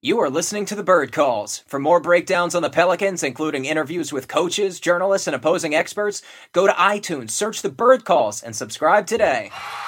You are listening to the Bird Calls. For more breakdowns on the Pelicans, including interviews with coaches, journalists, and opposing experts, go to iTunes, search the Bird Calls, and subscribe today.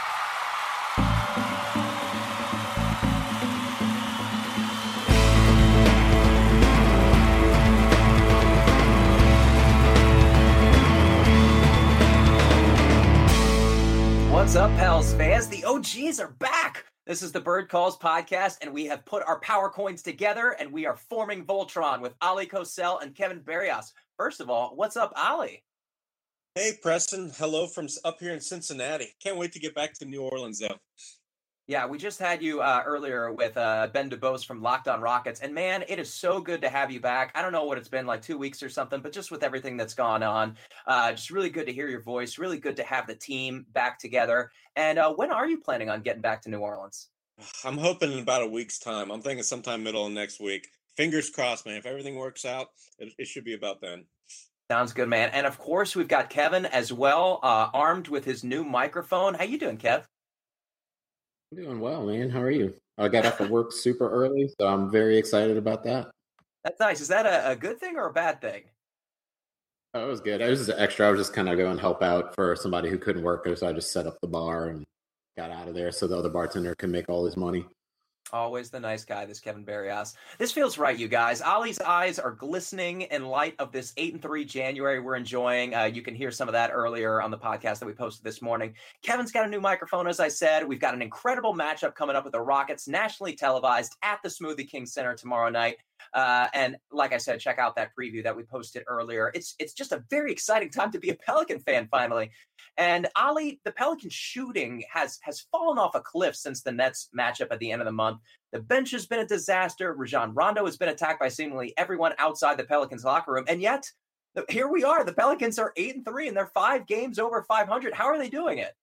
What's up, Pels fans? The OGs are back! This is the Bird Calls podcast, and we have put our power coins together, and we are forming Voltron with Ali Cosell and Kevin Barrios. First of all, what's up, Ali? Hey, Preston. Hello from up here in Cincinnati. Can't wait to get back to New Orleans, though. Yeah, we just had you earlier with Ben DuBose from Locked On Rockets, and man, it is so good to have you back. I don't know what it's been, like 2 weeks or something, but just with everything that's gone on, just really good to hear your voice, really good to have the team back together. And when are you planning on getting back to New Orleans? I'm hoping in about a week's time. I'm thinking sometime middle of next week. Fingers crossed, man. If everything works out, it should be about then. Sounds good, man. And of course, we've got Kevin as well, armed with his new microphone. How you doing, Kev? I'm doing well, man. How are you? I got off of work super early, so I'm very excited about that. That's nice. Is that a good thing or a bad thing? Oh, it was good. It was just extra. I was just kind of going to help out for somebody who couldn't work, so I just set up the bar and got out of there so the other bartender can make all his money. Always the nice guy, this Kevin Barrios. This feels right, you guys. Ollie's eyes are glistening in light of this 8-3 January we're enjoying. You can hear some of that earlier on the podcast that we posted this morning. Kevin's got a new microphone, as I said. We've got an incredible matchup coming up with the Rockets, nationally televised at the Smoothie King Center tomorrow night. And like I said, check out that preview that we posted earlier. It's just a very exciting time to be a Pelican fan, finally. And Ollie, the Pelican shooting has fallen off a cliff since the Nets matchup at the end of the month. The bench has been a disaster. Rajon Rondo has been attacked by seemingly everyone outside the Pelicans locker room. And yet, here we are. The Pelicans are 8-3 and they're 5 games over 500. How are they doing it?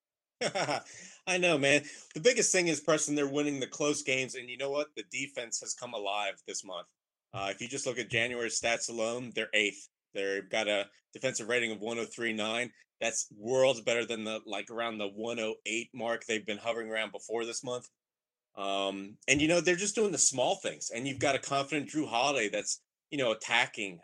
I know, man. The biggest thing is, Preston, they're winning the close games. And you know what? The defense has come alive this month. If you just look at January stats alone, they're 8th. They've got a defensive rating of 103.9. That's worlds better than around the 108 mark they've been hovering around before this month. And, they're just doing the small things. And you've got a confident Jrue Holiday that's, attacking,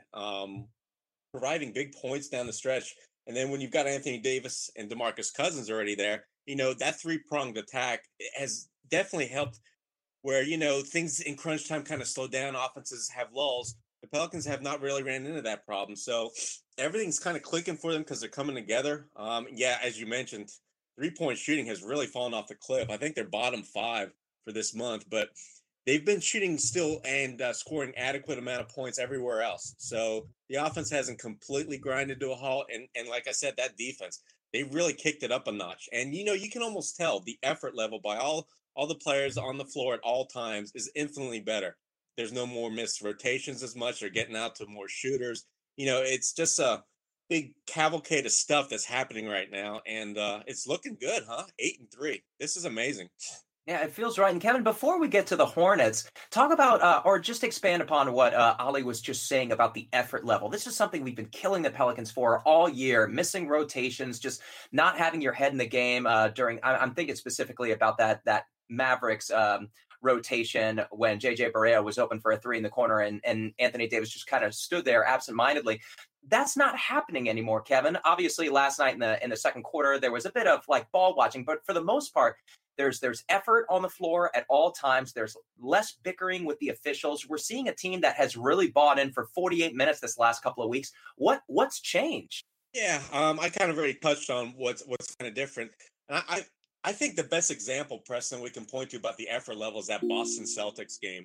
providing big points down the stretch. And then when you've got Anthony Davis and DeMarcus Cousins already there, that three-pronged attack has definitely helped where, things in crunch time kind of slow down. Offenses have lulls. The Pelicans have not really ran into that problem. So everything's kind of clicking for them because they're coming together. As you mentioned, three-point shooting has really fallen off the cliff. I think they're bottom 5 for this month, but they've been shooting still and scoring adequate amount of points everywhere else. So the offense hasn't completely grinded to a halt. And like I said, that defense, they really kicked it up a notch. And, you can almost tell the effort level by all the players on the floor at all times is infinitely better. There's no more missed rotations as much. They're getting out to more shooters. It's just a big cavalcade of stuff that's happening right now. And it's looking good, huh? 8-3. This is amazing. Yeah, it feels right. And Kevin, before we get to the Hornets, talk about or just expand upon what Ollie was just saying about the effort level. This is something we've been killing the Pelicans for all year, missing rotations, just not having your head in the game during. I'm thinking specifically about that Mavericks rotation when JJ Barea was open for a 3 in the corner and Anthony Davis just kind of stood there absentmindedly. That's not happening anymore, Kevin. Obviously, last night in the second quarter, there was a bit of ball watching, but for the most part, there's effort on the floor at all times. There's less bickering with the officials. We're seeing a team that has really bought in for 48 minutes this last couple of weeks. What's changed? Yeah, I kind of already touched on what's kind of different. And I think the best example, Preston, we can point to about the effort level is that Boston Celtics game.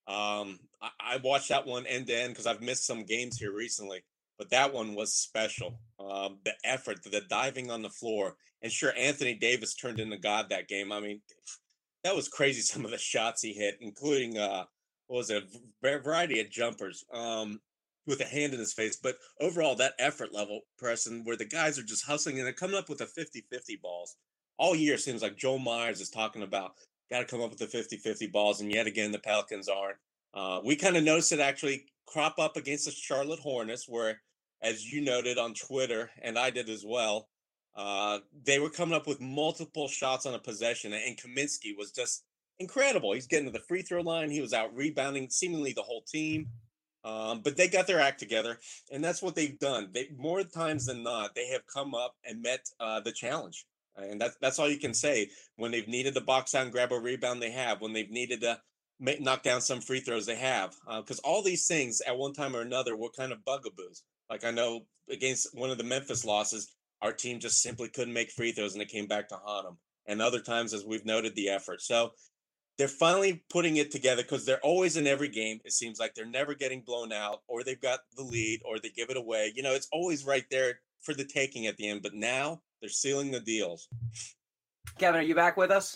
I watched that one end to end because I've missed some games here recently, but that one was special. The effort, the diving on the floor. And sure, Anthony Davis turned into God that game. I mean, that was crazy, some of the shots he hit, including, a variety of jumpers with a hand in his face. But overall, that effort level, Preston, where the guys are just hustling and they're coming up with the 50-50 balls. All year seems like Joel Myers is talking about got to come up with the 50-50 balls, and yet again, the Pelicans aren't. We kind of noticed it actually crop up against the Charlotte Hornets, where, as you noted on Twitter, and I did as well, they were coming up with multiple shots on a possession, and Kaminsky was just incredible. He's getting to the free throw line. He was out rebounding seemingly the whole team. But they got their act together, and that's what they've done. They more times than not, they have come up and met the challenge, and that's all you can say. When they've needed to box out and grab a rebound, they have. When they've needed to knock down some free throws, they have. Because all these things at one time or another were kind of bugaboos. Like I know against one of the Memphis losses, our team just simply couldn't make free throws, and it came back to haunt them. And other times, as we've noted, the effort. So they're finally putting it together because they're always in every game. It seems like they're never getting blown out, or they've got the lead, or they give it away. You know, it's always right there for the taking at the end. But now they're sealing the deals. Kevin, are you back with us?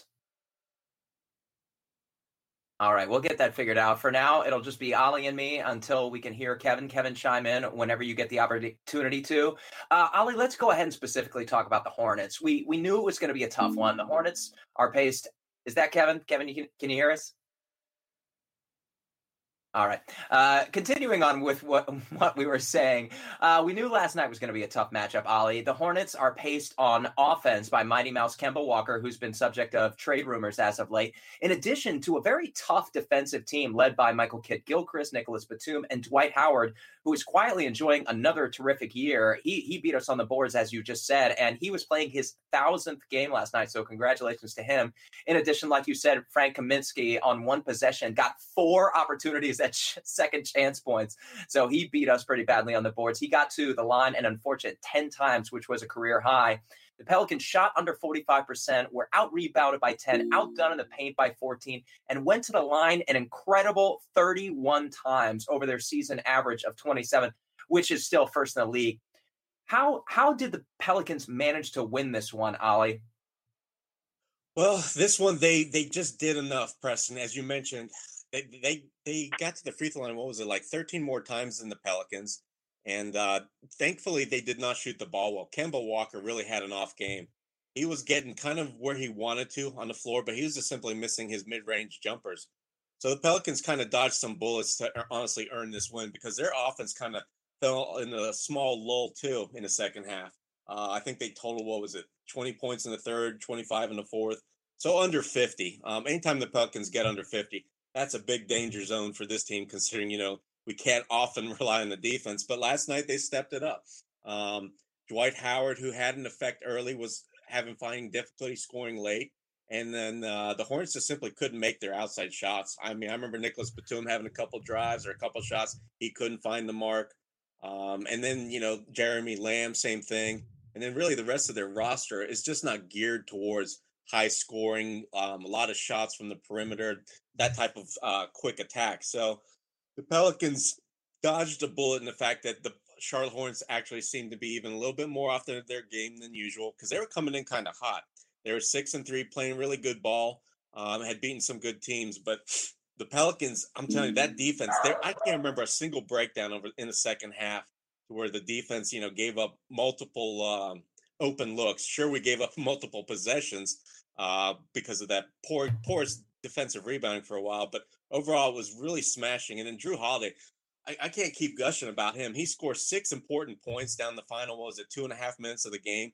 All right, we'll get that figured out. For now, it'll just be Ollie and me until we can hear Kevin. Kevin, chime in whenever you get the opportunity to. Ollie, let's go ahead and specifically talk about the Hornets. We knew it was going to be a tough one. The Hornets are paced. Is that Kevin? Kevin, can you hear us? All right. Continuing on with what we were saying, we knew last night was going to be a tough matchup, Ollie. The Hornets are paced on offense by Mighty Mouse Kemba Walker, who's been subject of trade rumors as of late, in addition to a very tough defensive team led by Michael Kidd-Gilchrist, Nicholas Batum, and Dwight Howard, who is quietly enjoying another terrific year. He beat us on the boards, as you just said, and he was playing his 1,000th game last night, so congratulations to him. In addition, like you said, Frank Kaminsky on one possession got 4 opportunities at second chance points, so he beat us pretty badly on the boards. He got to the line an unfortunate 10 times, which was a career high. The Pelicans shot under 45%, were out-rebounded by 10, outdone in the paint by 14, and went to the line an incredible 31 times over their season average of 27, which is still first in the league. How did the Pelicans manage to win this one, Ollie? Well, this one, they just did enough, Preston. As you mentioned, they got to the free throw line, what was it, like 13 more times than the Pelicans. And thankfully, they did not shoot the ball well. Kemba Walker really had an off game. He was getting kind of where he wanted to on the floor, but he was just simply missing his mid-range jumpers. So the Pelicans kind of dodged some bullets to honestly earn this win because their offense kind of fell in a small lull, too, in the second half. I think they totaled, 20 points in the third, 25 in the fourth. So under 50. Anytime the Pelicans get under 50, that's a big danger zone for this team, considering, we can't often rely on the defense, but last night they stepped it up. Dwight Howard, who had an effect early, was finding difficulty scoring late. And then the Hornets just simply couldn't make their outside shots. I mean, I remember Nicholas Batum having a couple drives or a couple shots. He couldn't find the mark. And then, Jeremy Lamb, same thing. And then really the rest of their roster is just not geared towards high scoring, a lot of shots from the perimeter, that type of quick attack. So the Pelicans dodged a bullet in the fact that the Charlotte Hornets actually seemed to be even a little bit more off their game than usual because they were coming in kind of hot. They were 6-3, playing really good ball, had beaten some good teams. But the Pelicans, I'm telling you, that defense, I can't remember a single breakdown in the second half where the defense, gave up multiple open looks. Sure, we gave up multiple possessions because of that poor defensive rebounding for a while, but overall it was really smashing. And then Jrue Holiday, I can't keep gushing about him. He scored 6 important points down the final, 2.5 minutes of the game.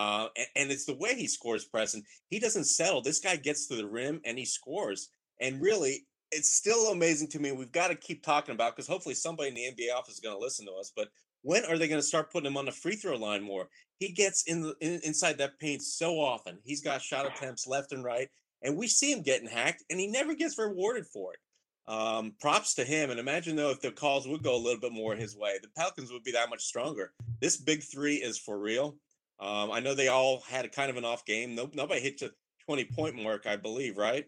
And it's the way he scores, Preston. He doesn't settle. This guy gets to the rim and he scores. And really, it's still amazing to me. We've got to keep talking about, because hopefully somebody in the NBA office is going to listen to us. But when are they going to start putting him on the free throw line more? He gets inside that paint so often. He's got shot attempts left and right. And we see him getting hacked, and he never gets rewarded for it. Props to him. And imagine, though, if the calls would go a little bit more his way, the Pelicans would be that much stronger. This big three is for real. I know they all had a kind of an off game. Nobody hit the 20-point mark, I believe, right?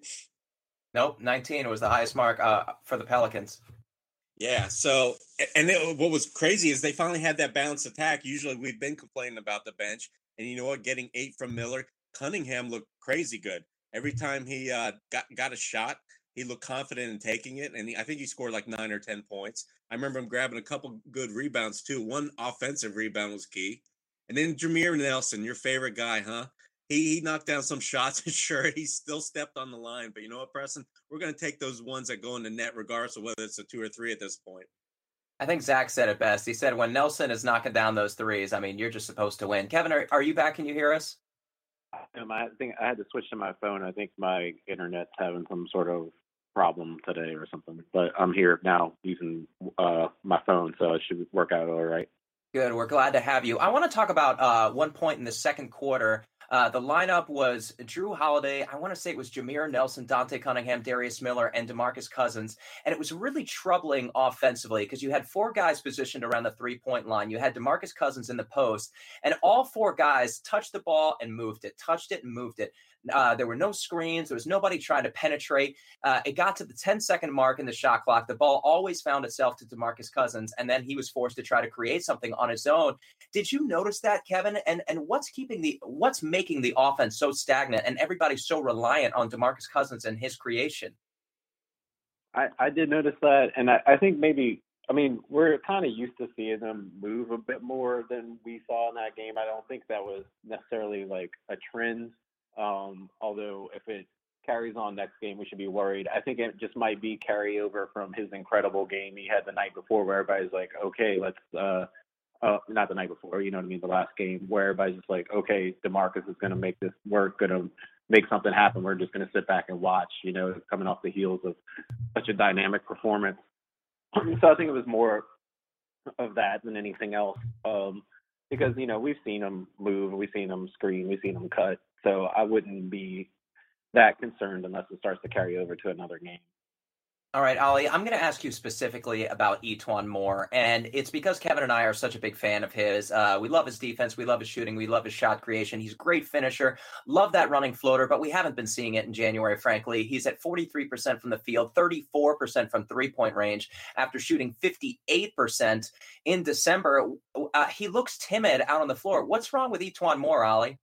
Nope, 19 was the highest mark for the Pelicans. Yeah, so, and what was crazy is they finally had that balanced attack. Usually we've been complaining about the bench. And you know what? Getting 8 from Miller, Cunningham looked crazy good. Every time he got a shot, he looked confident in taking it. And I think he scored like 9 or 10 points. I remember him grabbing a couple good rebounds, too. One offensive rebound was key. And then Jameer Nelson, your favorite guy, huh? He knocked down some shots. Sure, he still stepped on the line. But you know what, Preston? We're going to take those ones that go in the net regardless of whether it's a 2 or 3 at this point. I think Zach said it best. He said when Nelson is knocking down those threes, I mean, you're just supposed to win. Kevin, are you back? Can you hear us? I think I had to switch to my phone. I think my internet's having some sort of problem today or something. But I'm here now using my phone, so it should work out all right. Good. We're glad to have you. I want to talk about one point in the second quarter. The lineup was Drew Holiday. I want to say it was Jameer Nelson, Dante Cunningham, Darius Miller, and DeMarcus Cousins. And it was really troubling offensively because you had four guys positioned around the three-point line. You had DeMarcus Cousins in the post, and all four guys touched the ball and moved it, touched it and moved it. There were no screens. There was nobody trying to penetrate. It got to the 10-second mark in the shot clock. The ball always found itself to DeMarcus Cousins, and then he was forced to try to create something on his own. Did you notice that, Kevin? And what's making the offense so stagnant and everybody so reliant on DeMarcus Cousins and his creation? I did notice that, and I think maybe, I mean, we're kind of used to seeing them move a bit more than we saw in that game. I don't think that was necessarily like a trend. Although if it carries on next game, we should be worried. I think it just might be carryover from his incredible game he had the night before, where everybody's like, okay, let's not the night before, you know what I mean, the last game, where everybody's just like, okay, DeMarcus is going to make this work, going to make something happen. We're just going to sit back and watch, you know, coming off the heels of such a dynamic performance. So I think it was more of that than anything else, because, you know, we've seen him move, we've seen him screen, we've seen him cut. So I wouldn't be that concerned unless it starts to carry over to another game. All right, Ollie, I'm going to ask you specifically about E'Twaun Moore, and it's because Kevin and I are such a big fan of his. We love his defense, we love his shooting, we love his shot creation. He's a great finisher, love that running floater, but we haven't been seeing it in January, frankly. He's at 43% from the field, 34% from three-point range after shooting 58% in December. He looks timid out on the floor. What's wrong with E'Twaun Moore, Ollie?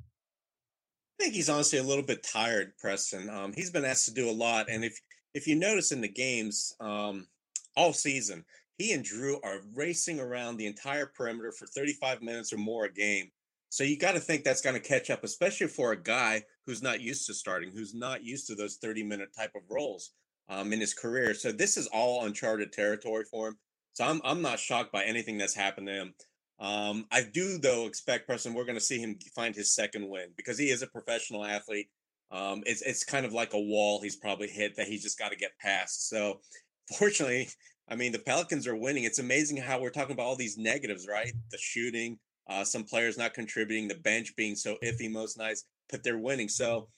I think he's honestly a little bit tired, Preston. He's been asked to do a lot, and if you notice in the games all season, he and Drew are racing around the entire perimeter for 35 minutes or more a game. So you got to think that's going to catch up, especially for a guy who's not used to starting, who's not used to those 30-minute type of roles in his career. So this is all uncharted territory for him. So I'm not shocked by anything that's happened to him. I do, though, expect, Preston, we're going to see him find his second win because he is a professional athlete. It's kind of like a wall he's probably hit that he's just got to get past. So fortunately, I mean, the Pelicans are winning. It's amazing how we're talking about all these negatives, right? The shooting, some players not contributing, the bench being so iffy most nights, but they're winning. So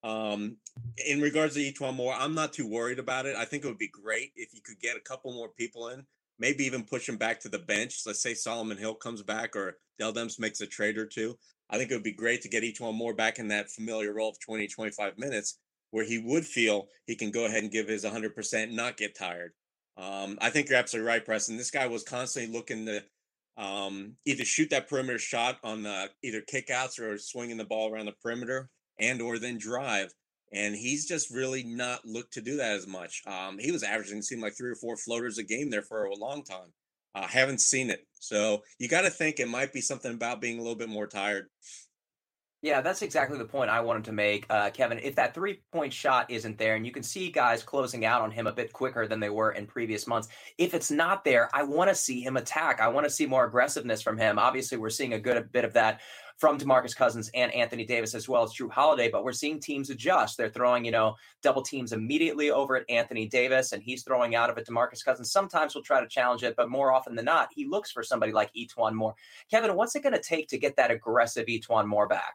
in regards to E'Twaun Moore, I'm not too worried about it. I think it would be great if you could get a couple more people in, maybe even push him back to the bench. Let's say Solomon Hill comes back or Dell Demps makes a trade or two. I think it would be great to get E'Twaun Moore back in that familiar role of 20, 25 minutes where he would feel he can go ahead and give his 100% and not get tired. I think you're absolutely right, Preston. This guy was constantly looking to either shoot that perimeter shot on either kickouts or swinging the ball around the perimeter and or then drive. And he's just really not looked to do that as much. He was averaging, it seemed like 3 or 4 floaters a game there for a long time. Haven't seen it. So you got to think it might be something about being a little bit more tired. Yeah, that's exactly the point I wanted to make, Kevin. If that three-point shot isn't there, and you can see guys closing out on him a bit quicker than they were in previous months, if it's not there, I want to see him attack. I want to see more aggressiveness from him. Obviously, we're seeing a good bit of that from DeMarcus Cousins and Anthony Davis as well as Drew Holiday, but we're seeing teams adjust. They're throwing, double teams immediately over at Anthony Davis, and he's throwing out of it DeMarcus Cousins. Sometimes we'll try to challenge it, but more often than not, he looks for somebody like E'Twaun Moore. Kevin, what's it going to take to get that aggressive E'Twaun Moore back?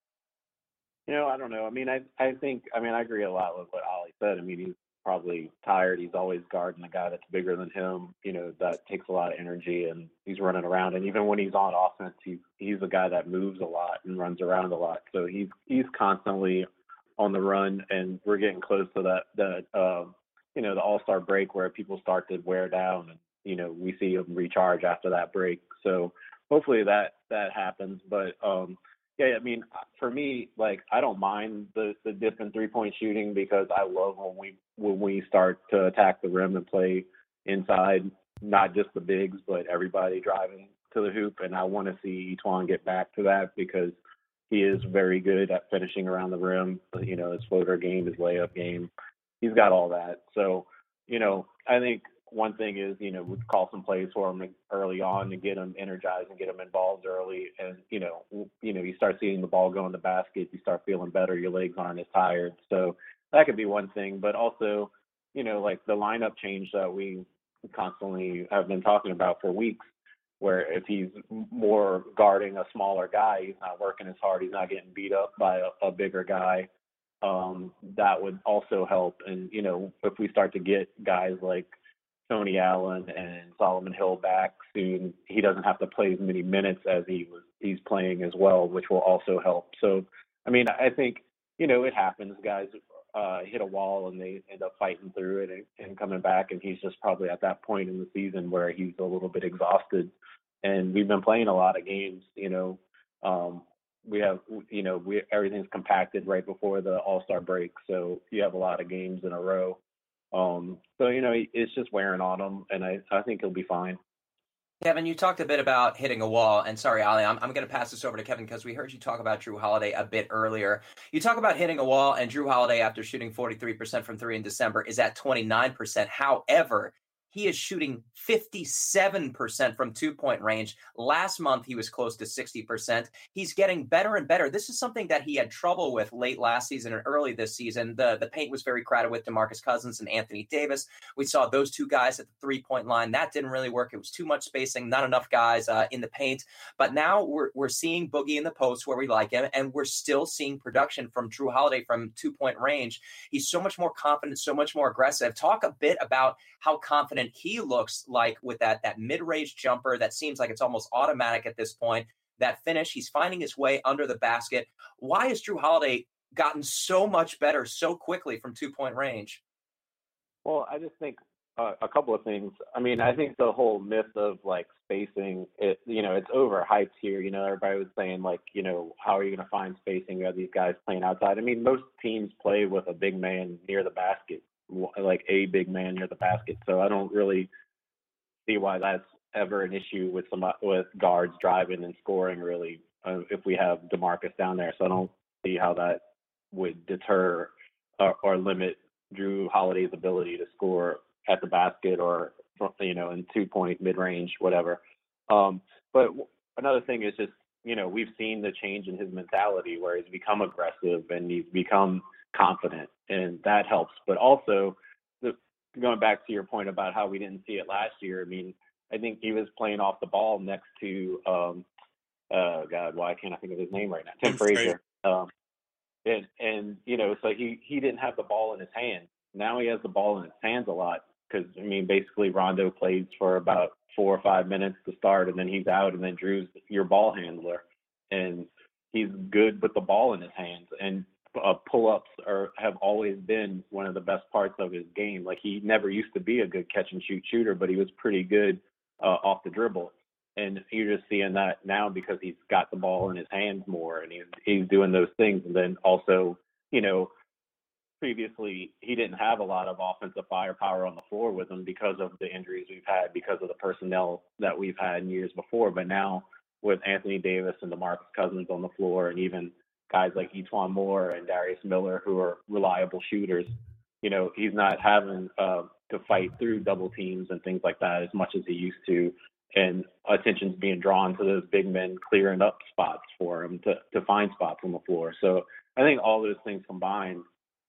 I don't know. I mean, I think, I agree a lot with what Ollie said. I mean, he's probably tired. He's always guarding a guy that's bigger than him. That takes a lot of energy, and he's running around. And even when he's on offense, he's a guy that moves a lot and runs around a lot. So he's constantly on the run, and we're getting close to the All-Star break where people start to wear down, and we see him recharge after that break. So hopefully that happens. But yeah, I mean, for me, like, I don't mind the dip in three-point shooting because I love when we start to attack the rim and play inside, not just the bigs, but everybody driving to the hoop. And I want to see E'Twaun get back to that because he is very good at finishing around the rim. His floater game, his layup game, he's got all that. So, I think one thing is, we call some plays for him early on to get him energized and get him involved early. And, you start seeing the ball go in the basket, you start feeling better, your legs aren't as tired. So that could be one thing. But also, like the lineup change that we constantly have been talking about for weeks, where if he's more guarding a smaller guy, he's not working as hard, he's not getting beat up by a bigger guy. That would also help. And, if we start to get guys like Tony Allen and Solomon Hill back soon, he doesn't have to play as many minutes as he's playing as well, which will also help. So, I mean, I think, it happens. Guys hit a wall and they end up fighting through it and coming back. And he's just probably at that point in the season where he's a little bit exhausted. And we've been playing a lot of games, we have, everything's compacted right before the All-Star break. So you have a lot of games in a row. So, it's just wearing on him, and I think he'll be fine. Kevin, you talked a bit about hitting a wall, and sorry, Ali, I'm going to pass this over to Kevin because we heard you talk about Jrue Holiday a bit earlier. You talk about hitting a wall, and Jrue Holiday, after shooting 43% from three in December, is at 29%. However, he is shooting 57% from two-point range. Last month, he was close to 60%. He's getting better and better. This is something that he had trouble with late last season and early this season. The paint was very crowded with DeMarcus Cousins and Anthony Davis. We saw those two guys at the three-point line. That didn't really work. It was too much spacing, not enough guys in the paint. But now we're seeing Boogie in the post where we like him, and we're still seeing production from Jrue Holiday from two-point range. He's so much more confident, so much more aggressive. Talk a bit about how confident he looks like with that mid-range jumper that seems like it's almost automatic at this point. That finish, he's finding his way under the basket. Why has Jrue Holiday gotten so much better so quickly from two-point range? Well, I just think a couple of things. I mean, I think the whole myth of like spacing, it's overhyped here. Everybody was saying like, how are you going to find spacing? You have these guys playing outside. I mean, most teams play with a big man near the basket, like a big man near the basket. So I don't really see why that's ever an issue with guards driving and scoring, really, if we have DeMarcus down there. So I don't see how that would deter or limit Jrue Holiday's ability to score at the basket or, in 2-point mid-range, whatever. But another thing is just, we've seen the change in his mentality where he's become aggressive and he's become confident, and that helps. But also, going back to your point about how we didn't see it last year, I mean, I think he was playing off the ball next to, God, why can't I think of his name right now? Tim Frazier. So he didn't have the ball in his hands. Now he has the ball in his hands a lot because, I mean, basically Rondo plays for about 4 or 5 minutes to start, and then he's out, and then Jrue's your ball handler. And he's good with the ball in his hands. And pull-ups have always been one of the best parts of his game. Like, he never used to be a good catch-and-shoot shooter, but he was pretty good off the dribble. And you're just seeing that now because he's got the ball in his hands more, and he's doing those things. And then also, previously he didn't have a lot of offensive firepower on the floor with him because of the injuries we've had, because of the personnel that we've had in years before. But now with Anthony Davis and DeMarcus Cousins on the floor, and even guys like E'Twaun Moore and Darius Miller, who are reliable shooters, he's not having to fight through double teams and things like that as much as he used to. And attention's being drawn to those big men clearing up spots for him to find spots on the floor. So I think all those things combined,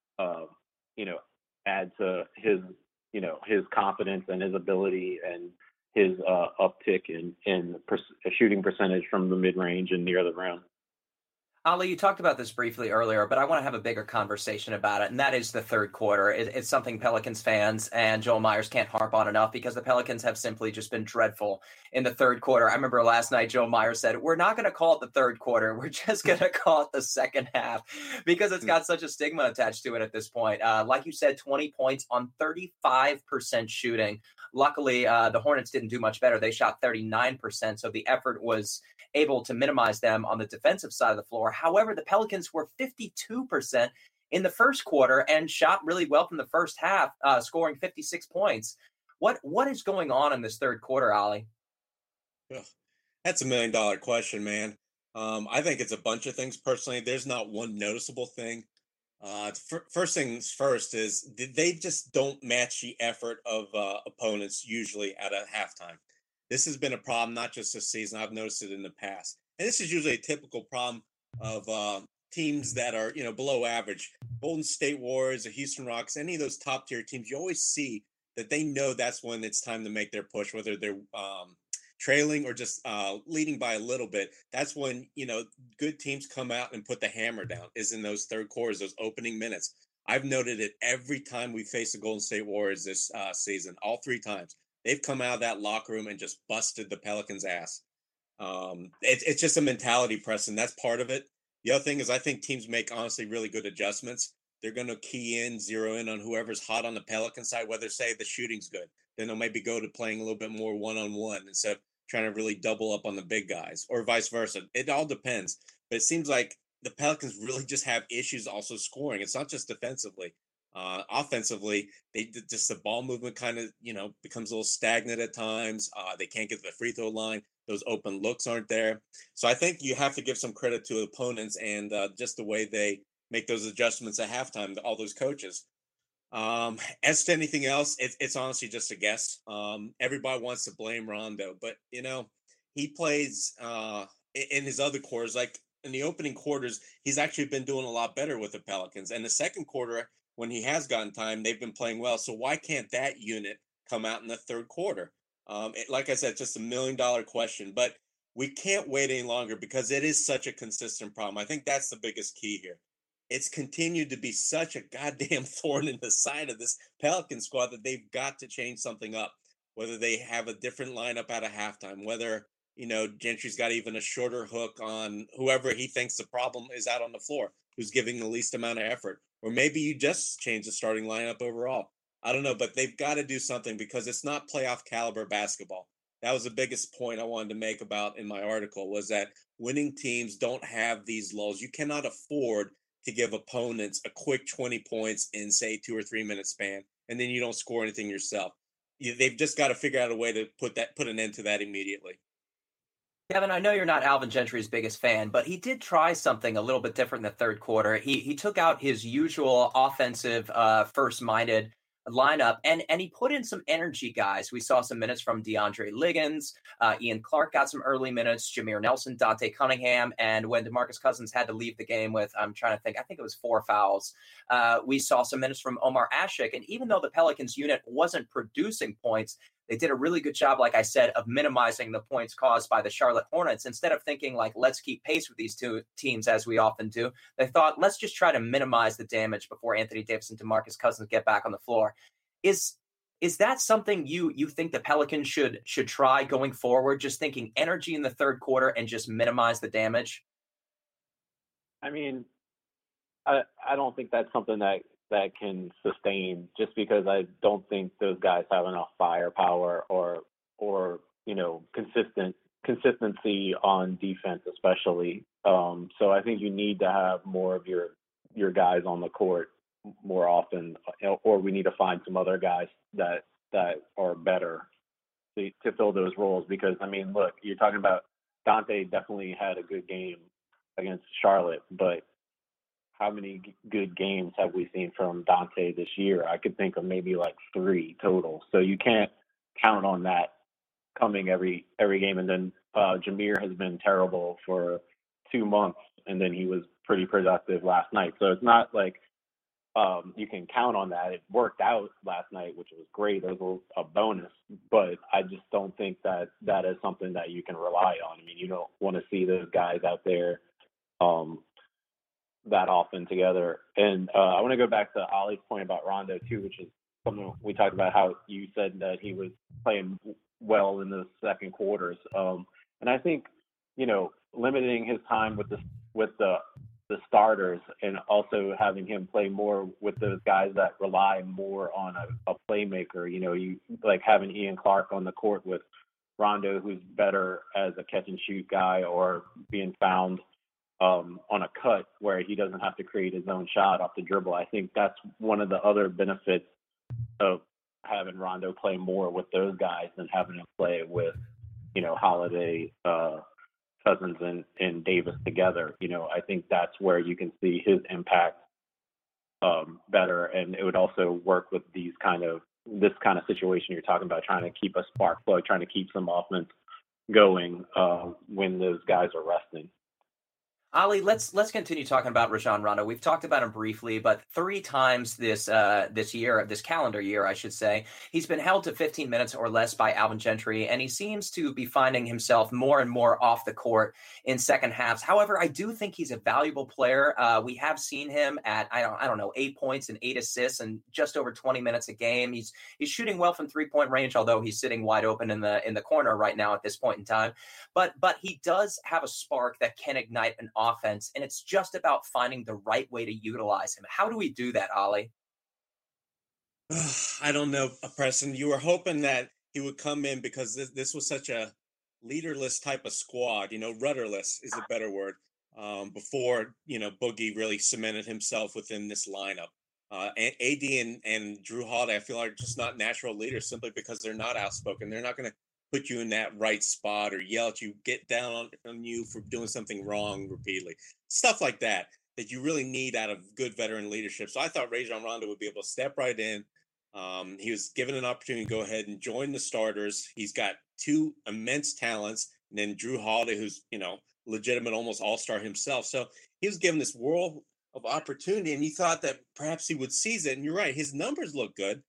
add to his confidence and his ability and his uptick in shooting percentage from the mid-range and near the rim. Ali, you talked about this briefly earlier, but I want to have a bigger conversation about it, and that is the third quarter. It's something Pelicans fans and Joel Myers can't harp on enough because the Pelicans have simply just been dreadful in the third quarter. I remember last night Joel Myers said, we're not going to call it the third quarter. We're just going to call it the second half because it's got such a stigma attached to it at this point. Like you said, 20 points on 35% shooting. Luckily, the Hornets didn't do much better. They shot 39%, so the effort was able to minimize them on the defensive side of the floor. However, the Pelicans were 52% in the first quarter and shot really well from the first half, scoring 56 points. What is going on in this third quarter, Ali? That's $1 million question, man. I think it's a bunch of things personally. There's not one noticeable thing. First things first is they just don't match the effort of opponents usually at a halftime. This has been a problem not just this season. I've noticed it in the past, and this is usually a typical problem of teams that are below average. Golden State Warriors, the Houston Rockets, any of those top tier teams, you always see that they know that's when it's time to make their push, whether they're trailing or just leading by a little bit. That's when good teams come out and put the hammer down. Is in those third quarters, those opening minutes. I've noted it every time we face the Golden State Warriors this season. All three times they've come out of that locker room and just busted the Pelicans' ass. It's just a mentality, Preston. That's part of it. The other thing is I think teams make honestly really good adjustments. They're going to key in, zero in on whoever's hot on the Pelican side, whether say the shooting's good. Then they'll maybe go to playing a little bit more one-on-one instead of trying to really double up on the big guys, or vice versa. It all depends. But it seems like the Pelicans really just have issues also scoring. It's not just defensively. Offensively, just the ball movement kind of, becomes a little stagnant at times. They can't get to the free throw line. Those open looks aren't there. So I think you have to give some credit to opponents and just the way they make those adjustments at halftime to all those coaches. As to anything else, it's honestly just a guess. Everybody wants to blame Rondo, but he plays in his other quarters. Like in the opening quarters, he's actually been doing a lot better with the Pelicans. And the second quarter, when he has gotten time, they've been playing well. So why can't that unit come out in the third quarter? Like I said, just $1 million question, but we can't wait any longer because it is such a consistent problem. I think that's the biggest key here. It's continued to be such a goddamn thorn in the side of this Pelican squad that they've got to change something up, whether they have a different lineup at a halftime, whether, Gentry's got even a shorter hook on whoever he thinks the problem is out on the floor, who's giving the least amount of effort. Or maybe you just change the starting lineup overall. I don't know, but they've got to do something because it's not playoff caliber basketball. That was the biggest point I wanted to make about in my article, was that winning teams don't have these lulls. You cannot afford to give opponents a quick 20 points in, say, 2 or 3 minute span, and then you don't score anything yourself. They've just got to figure out a way to put an end to that immediately. Kevin, I know you're not Alvin Gentry's biggest fan, but he did try something a little bit different in the third quarter. He took out his usual offensive, first-minded lineup, and he put in some energy guys. We saw some minutes from DeAndre Liggins. Ian Clark got some early minutes, Jameer Nelson, Dante Cunningham, and when DeMarcus Cousins had to leave the game with, I'm trying to think, I think it was 4 fouls, we saw some minutes from Omar Ashik. And even though the Pelicans unit wasn't producing points, they did a really good job, like I said, of minimizing the points caused by the Charlotte Hornets. Instead of thinking like, let's keep pace with these two teams as we often do, they thought, let's just try to minimize the damage before Anthony Davis and DeMarcus Cousins get back on the floor. Is that something you think the Pelicans should try going forward, just thinking energy in the third quarter and just minimize the damage? I mean, I don't think that's something that can sustain, just because I don't think those guys have enough firepower or consistency on defense, especially. So I think you need to have more of your guys on the court more often, or we need to find some other guys that are better to fill those roles. Because I mean, look, you're talking about Dante definitely had a good game against Charlotte, but how many good games have we seen from Dante this year? I could think of maybe like 3 total. So you can't count on that coming every game. And then Jameer has been terrible for 2 months, and then he was pretty productive last night. So it's not like you can count on that. It worked out last night, which was great. It was a bonus, but I just don't think that is something that you can rely on. I mean, you don't want to see those guys out there that often together. And I want to go back to Ollie's point about Rondo too, which is something we talked about, how you said that he was playing well in the second quarters. And I think, limiting his time with the starters and also having him play more with those guys that rely more on a playmaker, you like having Ian Clark on the court with Rondo, who's better as a catch and shoot guy, or being found on a cut where he doesn't have to create his own shot off the dribble. I think that's one of the other benefits of having Rondo play more with those guys than having him play with, Holiday, Cousins and Davis together. I think that's where you can see his impact better, and it would also work with this kind of situation you're talking about, trying to keep a spark plug, trying to keep some offense going when those guys are resting. Ali, let's continue talking about Rajon Rondo. We've talked about him briefly, but 3 times this calendar year, I should say, he's been held to 15 minutes or less by Alvin Gentry, and he seems to be finding himself more and more off the court in second halves. However, I do think he's a valuable player. We have seen him at I don't know 8 points and 8 assists and just over 20 minutes a game. He's shooting well from 3-point range, although he's sitting wide open in the corner right now at this point in time. But he does have a spark that can ignite an offense, and it's just about finding the right way to utilize him. How do we do that, Ali? I don't know, Preston. You were hoping that he would come in because this was such a leaderless type of squad. Rudderless is a better word. Before Boogie really cemented himself within this lineup. AD and Drew Holiday, I feel, are just not natural leaders simply because they're not outspoken. They're not going to put you in that right spot or yell at you, get down on you for doing something wrong repeatedly. Stuff like that you really need out of good veteran leadership. So I thought Rajon Rondo would be able to step right in. He was given an opportunity to go ahead and join the starters. He's got 2 immense talents, and then Drew Holiday, who's, legitimate almost all-star himself. So he was given this world of opportunity, and you thought that perhaps he would seize it. And you're right, his numbers look good.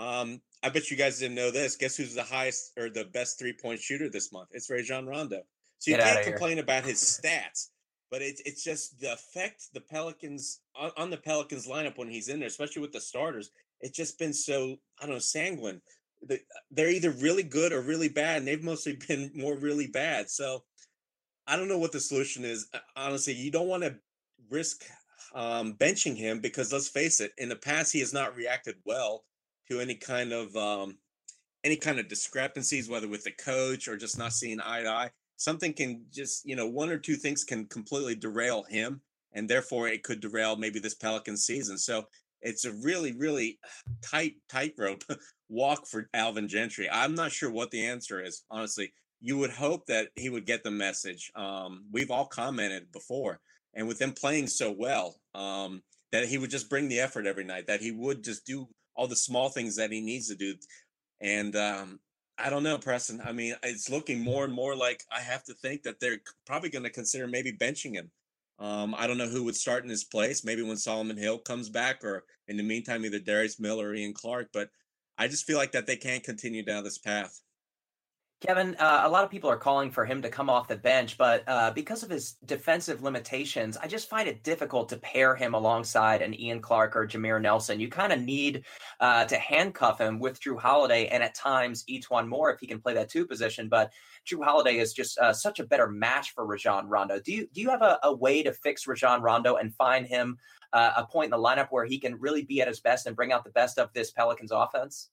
I bet you guys didn't know this. Guess who's the highest or the best 3-point shooter this month? It's Rajon Rondo. So you can't complain about his stats, but it's just the effect the Pelicans on the Pelicans lineup when he's in there, especially with the starters. It's just been so, sanguine. They're either really good or really bad, and they've mostly been more really bad. So I don't know what the solution is. Honestly, you don't want to risk benching him because, let's face it, in the past he has not reacted well to any kind of discrepancies, whether with the coach or just not seeing eye to eye. Something can just, 1 or 2 things can completely derail him, and therefore it could derail maybe this Pelicans season. So it's a really, really tightrope walk for Alvin Gentry. I'm not sure what the answer is, honestly. You would hope that he would get the message. We've all commented before, and with them playing so well, that he would just bring the effort every night, that he would just do all the small things that he needs to do. And I don't know, Preston. I mean, it's looking more and more like I have to think that they're probably going to consider maybe benching him. I don't know who would start in his place. Maybe when Solomon Hill comes back, or in the meantime, either Darius Miller or Ian Clark. But I just feel like that they can't continue down this path. Kevin, a lot of people are calling for him to come off the bench, but because of his defensive limitations, I just find it difficult to pair him alongside an Ian Clark or Jameer Nelson. You kind of need to handcuff him with Drew Holiday and at times E'Twaun Moore if he can play that 2 position. But Drew Holiday is just such a better match for Rajon Rondo. Do you have a way to fix Rajon Rondo and find him a point in the lineup where he can really be at his best and bring out the best of this Pelicans offense?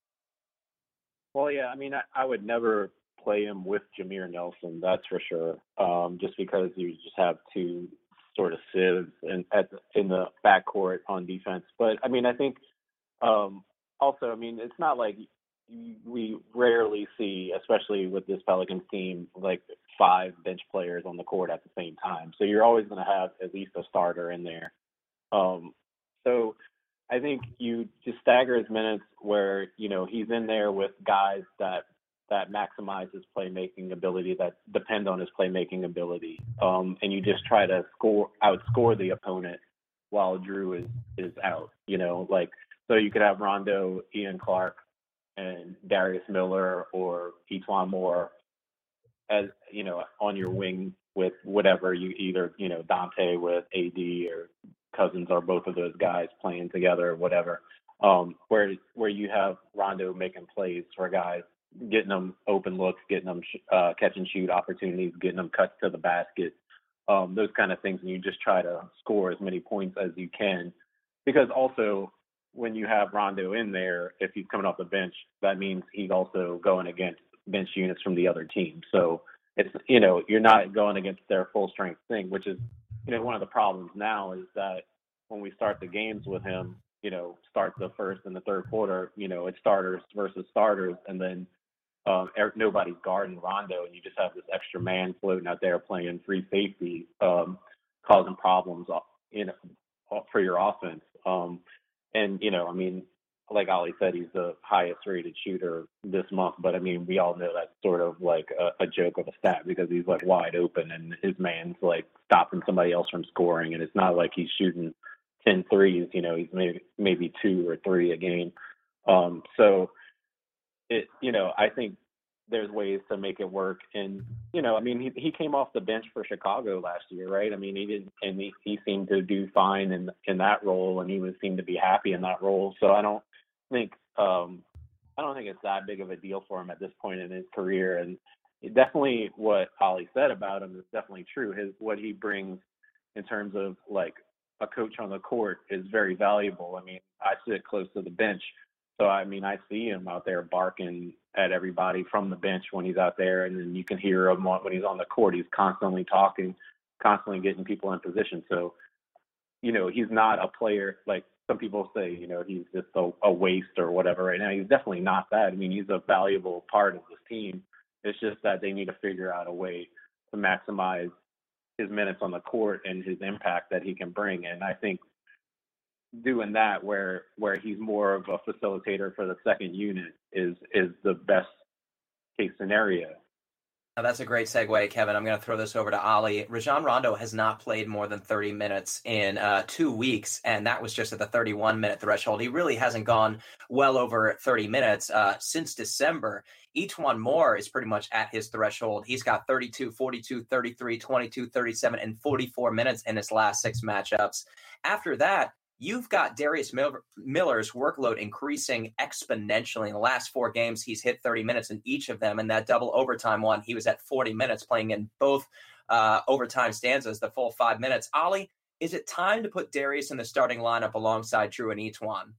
Well, yeah, I mean, I would never play him with Jameer Nelson, that's for sure. Just because you just have 2 sort of sieves in the backcourt on defense. But I mean, I think also, I mean, it's not like we rarely see, especially with this Pelicans team, like 5 bench players on the court at the same time. So you're always going to have at least a starter in there. So I think you just stagger his minutes where, he's in there with guys that maximize his playmaking ability, that depend on his playmaking ability. And you just try to outscore the opponent while Drew is out, so you could have Rondo, Ian Clark, and Darius Miller or E'Twaun Moore as, on your wing with whatever you either, Dante with AD or Cousins or both of those guys playing together or whatever. Where you have Rondo making plays for guys, getting them open looks, getting them catch and shoot opportunities, getting them cuts to the basket, those kind of things. And you just try to score as many points as you can, because also when you have Rondo in there, if he's coming off the bench, that means he's also going against bench units from the other team. So it's, you're not going against their full strength thing, which is, one of the problems now is that when we start the games with him, start the first and the third quarter, it's starters versus starters. And then nobody's guarding Rondo, and you just have this extra man floating out there playing free safety, causing problems, for your offense. And, I mean, like Ollie said, he's the highest rated shooter this month. But, I mean, we all know that's sort of like a joke of a stat because he's like wide open and his man's like stopping somebody else from scoring. And it's not like he's shooting 10 threes, he's maybe 2 or 3 a game. So I think there's ways to make it work. And, I mean, he came off the bench for Chicago last year, right? I mean, he seemed to do fine in that role, and he seemed to be happy in that role. So I don't think it's that big of a deal for him at this point in his career. And definitely what Ollie said about him is definitely true. What he brings in terms of like a coach on the court is very valuable. I mean, I sit close to the bench. So, I mean, I see him out there barking at everybody from the bench when he's out there, and then you can hear him when he's on the court. He's constantly talking, constantly getting people in position. So, he's not a player like some people say, he's just a waste or whatever right now. He's definitely not that. I mean, he's a valuable part of this team. It's just that they need to figure out a way to maximize his minutes on the court and his impact that he can bring. And I think doing that where he's more of a facilitator for the second unit is the best case scenario. Now, that's a great segue, Kevin. I'm going to throw this over to Ollie. Rajon Rondo has not played more than 30 minutes in 2 weeks, and that was just at the 31-minute threshold. He really hasn't gone well over 30 minutes since December. E'Twaun Moore is pretty much at his threshold. He's got 32, 42, 33, 22, 37, and 44 minutes in his last 6 matchups. After that, you've got Darius Miller's workload increasing exponentially. In the last 4 games, he's hit 30 minutes in each of them. And that double overtime one, he was at 40 minutes playing in both overtime stanzas, the full 5 minutes. Ollie, is it time to put Darius in the starting lineup alongside Drew and E'Twaun?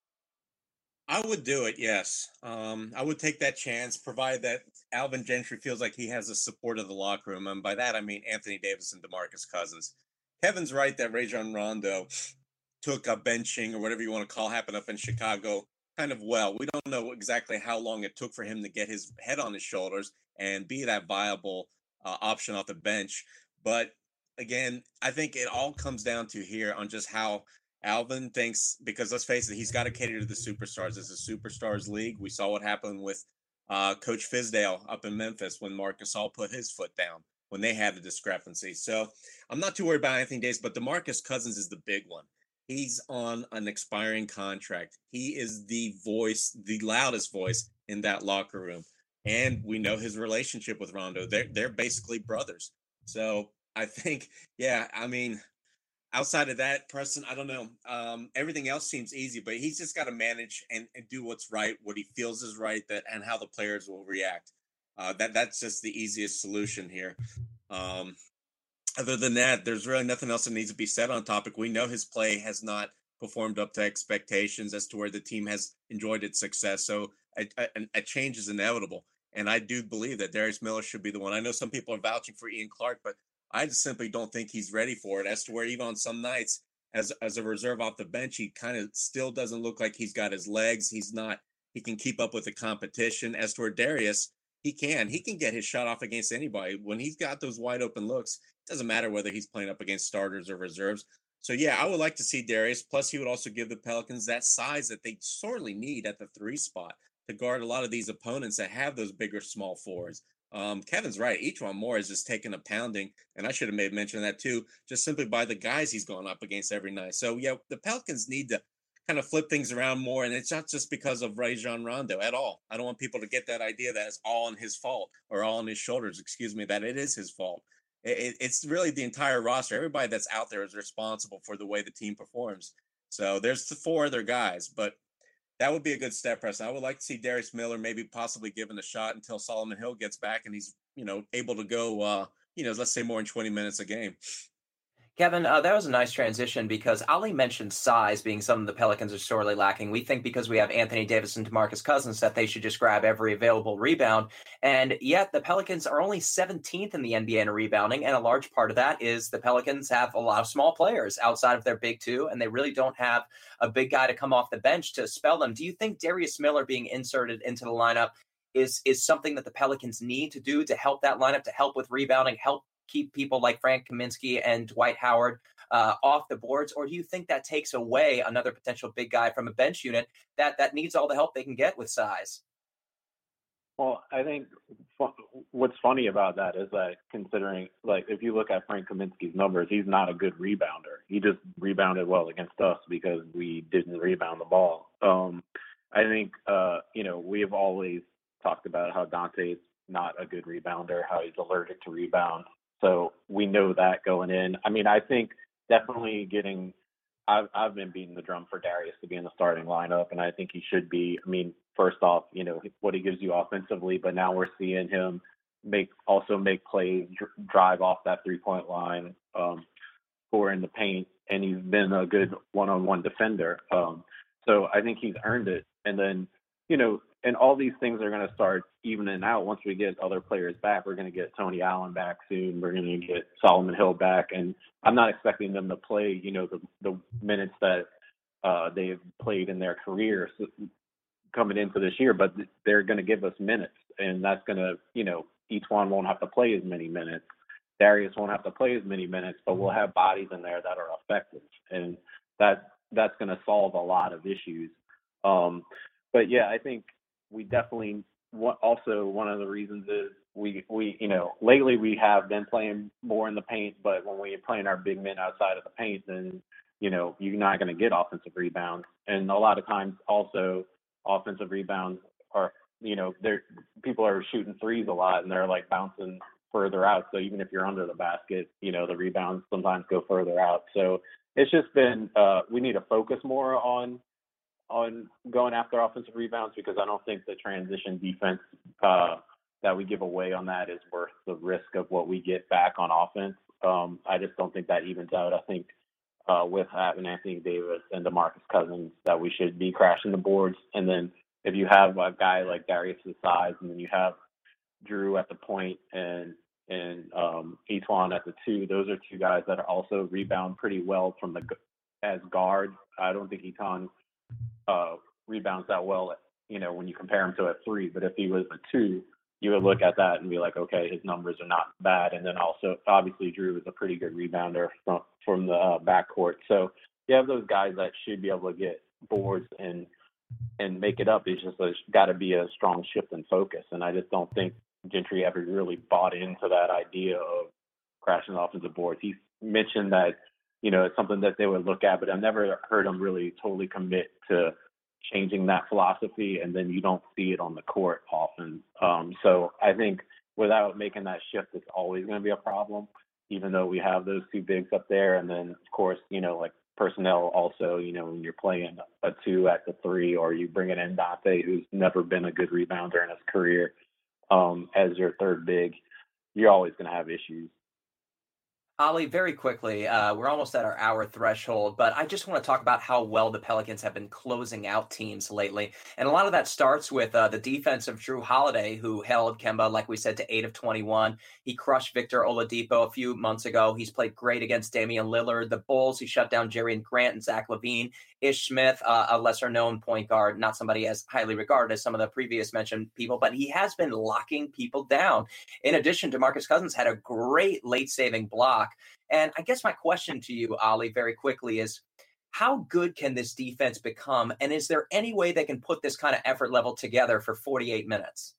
I would do it, yes. I would take that chance, provided that Alvin Gentry feels like he has the support of the locker room. And by that, I mean Anthony Davis and DeMarcus Cousins. Kevin's right that Rajon Rondo took a benching or whatever you want to call happen up in Chicago kind of well. We don't know exactly how long it took for him to get his head on his shoulders and be that viable option off the bench. But again, I think it all comes down to here on just how Alvin thinks, because let's face it, he's got to cater to the superstars. It's a superstars league. We saw what happened with Coach Fizdale up in Memphis when Marc Gasol put his foot down when they had a discrepancy. So I'm not too worried about Anthony Davis, but DeMarcus Cousins is the big one. He's on an expiring contract. He is the voice, the loudest voice in that locker room. And we know his relationship with Rondo. They're basically brothers. So I think, I mean, outside of that, Preston, I don't know. Everything else seems easy, but he's just got to manage and do what's right, what he feels is right, and how the players will react. That's just the easiest solution here. Other than that, there's really nothing else that needs to be said on topic. We know his play has not performed up to expectations as to where the team has enjoyed its success. So a change is inevitable. And I do believe that Darius Miller should be the one. I know some people are vouching for Ian Clark, but I just simply don't think he's ready for it. As to where even on some nights, as a reserve off the bench, he kind of still doesn't look like he's got his legs. He can keep up with the competition. As to where Darius, he can get his shot off against anybody. When he's got those wide open looks, it doesn't matter whether he's playing up against starters or reserves. So, I would like to see Darius. Plus, he would also give the Pelicans that size that they sorely need at the 3 spot to guard a lot of these opponents that have those bigger small forwards. Kevin's right. E'Twaun Moore is just taking a pounding, and I should have made mention of that too, just simply by the guys he's going up against every night. So, the Pelicans need to kind of flip things around more, and it's not just because of Rajon Rondo at all. I don't want people to get that idea that it's all on his fault or all on his shoulders, that it is his fault. It's really the entire roster. Everybody that's out there is responsible for the way the team performs. So there's the 4 other guys, but that would be a good step, Preston. I would like to see Darius Miller maybe possibly given a shot until Solomon Hill gets back and he's, able to go, let's say more than 20 minutes a game. Kevin, that was a nice transition because Ollie mentioned size being something the Pelicans are sorely lacking. We think because we have Anthony Davis and DeMarcus Cousins that they should just grab every available rebound. And yet the Pelicans are only 17th in the NBA in rebounding. And a large part of that is the Pelicans have a lot of small players outside of their big 2, and they really don't have a big guy to come off the bench to spell them. Do you think Darius Miller being inserted into the lineup is something that the Pelicans need to do to help that lineup, to help with rebounding, help keep people like Frank Kaminsky and Dwight Howard off the boards? Or do you think that takes away another potential big guy from a bench unit that needs all the help they can get with size? Well, I think what's funny about that is that considering, like, if you look at Frank Kaminsky's numbers, he's not a good rebounder. He just rebounded well against us because we didn't rebound the ball. I think, we have always talked about how Dante's not a good rebounder, how he's allergic to rebound. So we know that going in. I mean, I think definitely I've been beating the drum for Darius to be in the starting lineup, and I think he should be. I mean, first off, what he gives you offensively, but now we're seeing him make plays, drive off that 3-point line, score in the paint, and he's been a good one-on-one defender. So I think he's earned it. And then, and all these things are going to start evening out once we get other players back. We're going to get Tony Allen back soon. We're going to get Solomon Hill back. And I'm not expecting them to play, the minutes that they've played in their career coming into this year, but they're going to give us minutes. And that's going to, Etuan won't have to play as many minutes. Darius won't have to play as many minutes, but we'll have bodies in there that are effective. And that's going to solve a lot of issues. But yeah, I think we definitely also one of the reasons is we lately we have been playing more in the paint, but when we're playing our big men outside of the paint, then you're not going to get offensive rebounds. And a lot of times also offensive rebounds are people are shooting threes a lot and they're like bouncing further out. So even if you're under the basket, the rebounds sometimes go further out. So it's just been we need to focus more on going after offensive rebounds, because I don't think the transition defense that we give away on that is worth the risk of what we get back on offense. I just don't think that evens out. I think with having Anthony Davis and DeMarcus Cousins that we should be crashing the boards. And then if you have a guy like Darius' size, and then you have Drew at the point and Etuan at the 2, those are two guys that are also rebound pretty well as guards. I don't think Etuan rebounds that well, when you compare him to a 3. But if he was a 2, you would look at that and be like, okay, his numbers are not bad. And then also, obviously, Drew is a pretty good rebounder from the backcourt. So you have those guys that should be able to get boards and make it up. It's just got to be a strong shift in focus. And I just don't think Gentry ever really bought into that idea of crashing the offensive boards. He mentioned that, it's something that they would look at, but I've never heard him really totally commit to changing that philosophy, and then you don't see it on the court often. So I think without making that shift, it's always going to be a problem, even though we have those two bigs up there. And then, of course, like personnel also, when you're playing a 2 at the 3, or you bring in Dante, who's never been a good rebounder in his career, as your third big, you're always going to have issues. Ollie, very quickly, we're almost at our hour threshold, but I just want to talk about how well the Pelicans have been closing out teams lately. And a lot of that starts with the defense of Drew Holiday, who held Kemba, like we said, to 8 of 21. He crushed Victor Oladipo a few months ago. He's played great against Damian Lillard. The Bulls, he shut down Jerian Grant and Zach LaVine. Ish Smith, a lesser-known point guard, not somebody as highly regarded as some of the previous mentioned people, but he has been locking people down. In addition, DeMarcus Cousins had a great late-saving block. And I guess my question to you, Ollie, very quickly is, how good can this defense become? And is there any way they can put this kind of effort level together for 48 minutes?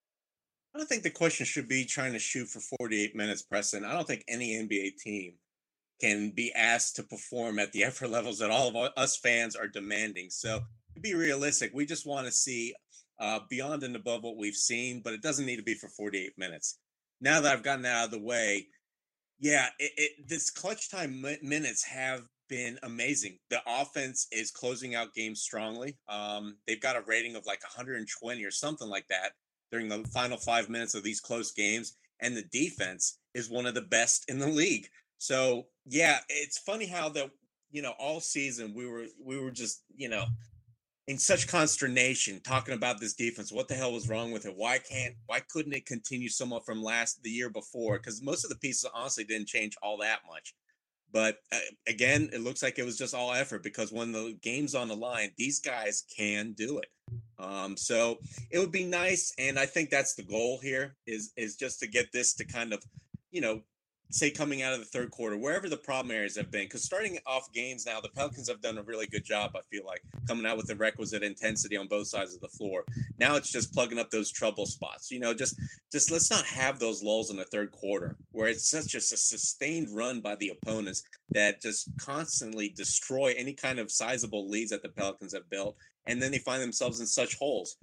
I don't think the question should be trying to shoot for 48 minutes, Preston. I don't think any NBA team can be asked to perform at the effort levels that all of us fans are demanding. So to be realistic, we just want to see beyond and above what we've seen, but it doesn't need to be for 48 minutes. Now that I've gotten that out of the way, yeah, this clutch time minutes have been amazing. The offense is closing out games strongly. They've got a rating of like 120 or something like that during the final 5 minutes of these close games. And the defense is one of the best in the league. So, yeah, it's funny how all season we were just, in such consternation talking about this defense. What the hell was wrong with it? Why couldn't it continue somewhat from the year before? Because most of the pieces honestly didn't change all that much. But again, it looks like it was just all effort, because when the game's on the line, these guys can do it. So it would be nice, and I think that's the goal here is just to get this to kind of, say coming out of the third quarter, wherever the problem areas have been, because starting off games now, the Pelicans have done a really good job, I feel like, coming out with the requisite intensity on both sides of the floor. Now it's just plugging up those trouble spots. Just let's not have those lulls in the third quarter where it's such a sustained run by the opponents that just constantly destroy any kind of sizable leads that the Pelicans have built, and then they find themselves in such holes.